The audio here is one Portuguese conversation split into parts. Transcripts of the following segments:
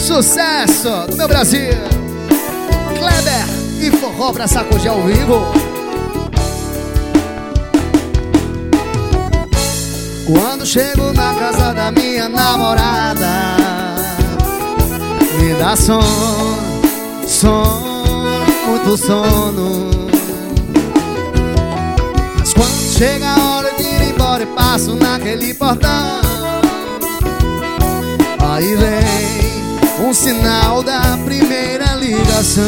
Sucesso do meu Brasil, Kleber e forró pra sacudir ao vivo. Quando chego na casa da minha namorada, me dá sono, sono, muito sono. Mas quando chega a hora de ir embora e passo naquele portão, aí vem um sinal da primeira ligação.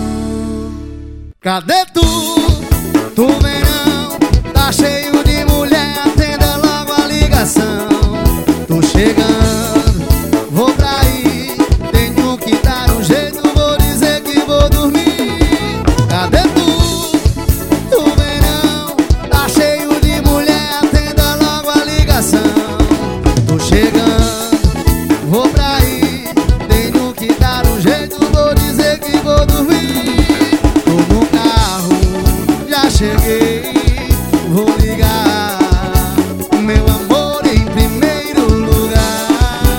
Cadê tu? Tu vem não? Tá cheio de mulher, atenda logo a ligação. Tô chegando, vou pra aí, tenho que dar um jeito, vou dizer que vou dormir. Cadê tu? Tu vem não? Tá cheio de mulher, atenda logo a ligação. Tô chegando, vou pra aí, tenho que dar um jeito, vou dizer que vou dormir. Tô no carro, já cheguei, vou ligar, meu amor em primeiro lugar.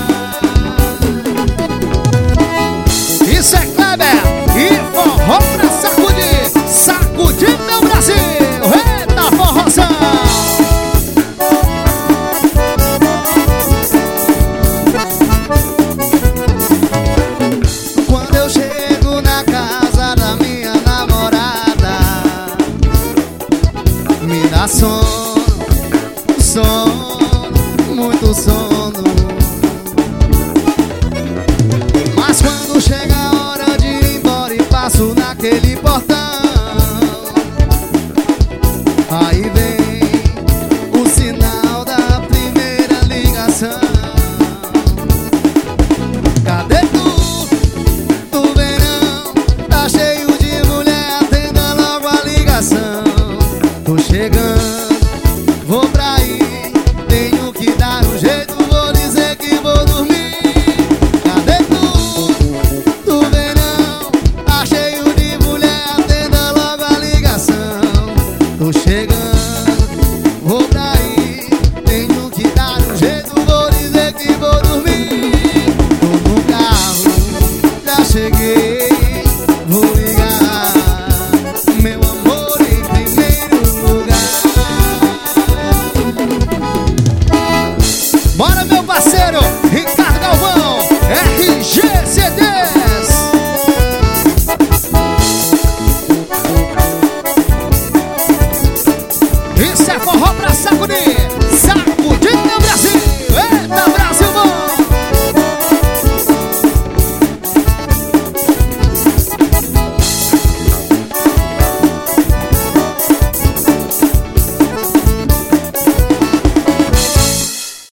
Isso é Kleber e forró pra sacudir, sacudir meu Brasil. Eita forrozão! Quando eu chego na casa da minha namorada, me dá sono, sono, muito sono. Mas quando chega a hora de ir embora e passo naquele portão, aí vem o sinal da primeira ligação.